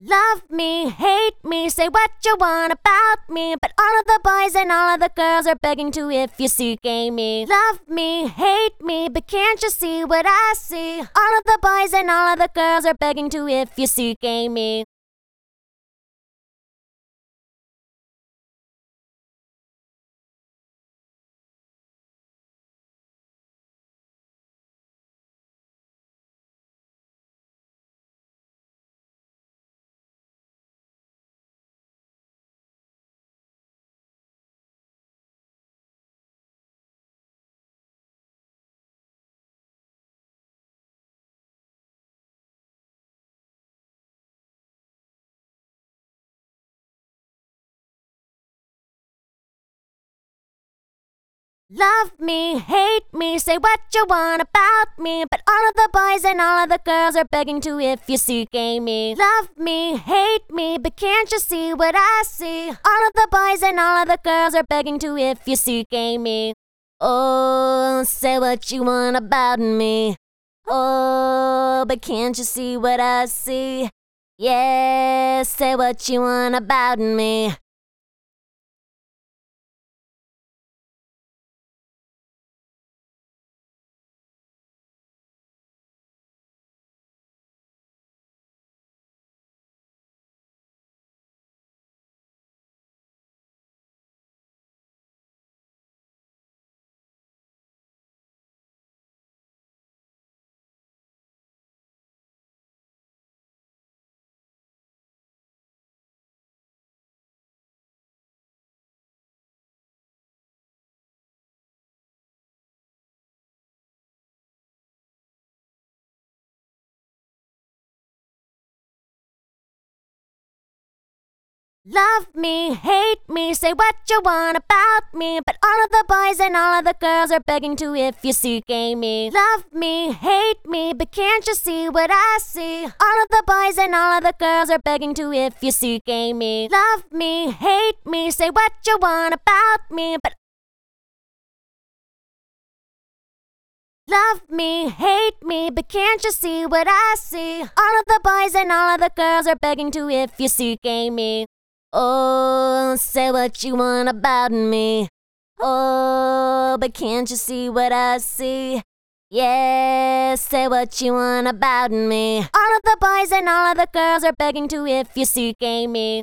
Love me, hate me, say what you want about me, but all of the boys and all of the girls are begging to if you see me. Love me, hate me, but can't you see what I see? All of the boys and all of the girls are begging to if you see me. Love me, hate me, say what you want about me, but all of the boys and all of the girls are begging to if you see me. Love me, hate me, but can't you see what I see? All of the boys and all of the girls are begging to if you see me. Oh, say what you want about me. Oh, but can't you see what I see? Yeah, say what you want about me. Love me, hate me, say what you want about me, but all of the boys and all of the girls are begging to if you see me. Love me, hate me, but can't you see what I see? All of the boys and all of the girls are begging to if you see me. Love me, hate me, say what you want about me, but love me, hate me, but can't you see what I see? All of the boys and all of the girls are begging to if you see me. Oh, say what you want about me. Oh, but can't you see what I see? Yeah, say what you want about me. All of the boys and all of the girls are begging to if you see me.